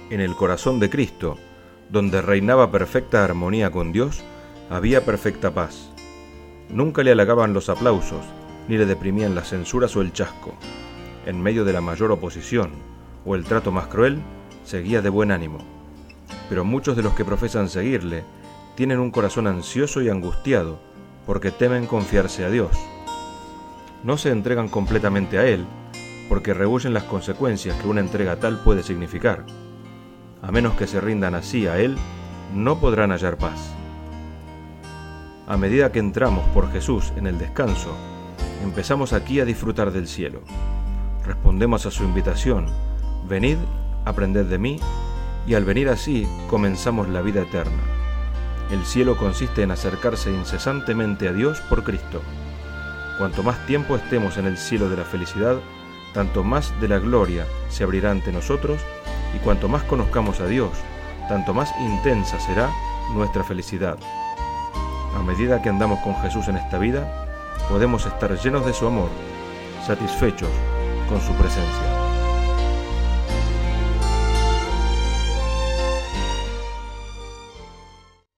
En el corazón de Cristo, donde reinaba perfecta armonía con Dios, había perfecta paz. Nunca le halagaban los aplausos, ni le deprimían las censuras o el chasco. En medio de la mayor oposición, o el trato más cruel, seguía de buen ánimo. Pero muchos de los que profesan seguirle tienen un corazón ansioso y angustiado, porque temen confiarse a Dios. No se entregan completamente a Él, porque rehuyen las consecuencias que una entrega tal puede significar. A menos que se rindan así a Él, no podrán hallar paz. A medida que entramos por Jesús en el descanso, empezamos aquí a disfrutar del cielo. Respondemos a su invitación: venid, aprended de mí, y al venir así comenzamos la vida eterna. El cielo consiste en acercarse incesantemente a Dios por Cristo. Cuanto más tiempo estemos en el cielo de la felicidad, tanto más de la gloria se abrirá ante nosotros, y cuanto más conozcamos a Dios, tanto más intensa será nuestra felicidad. A medida que andamos con Jesús en esta vida, podemos estar llenos de su amor, satisfechos con su presencia.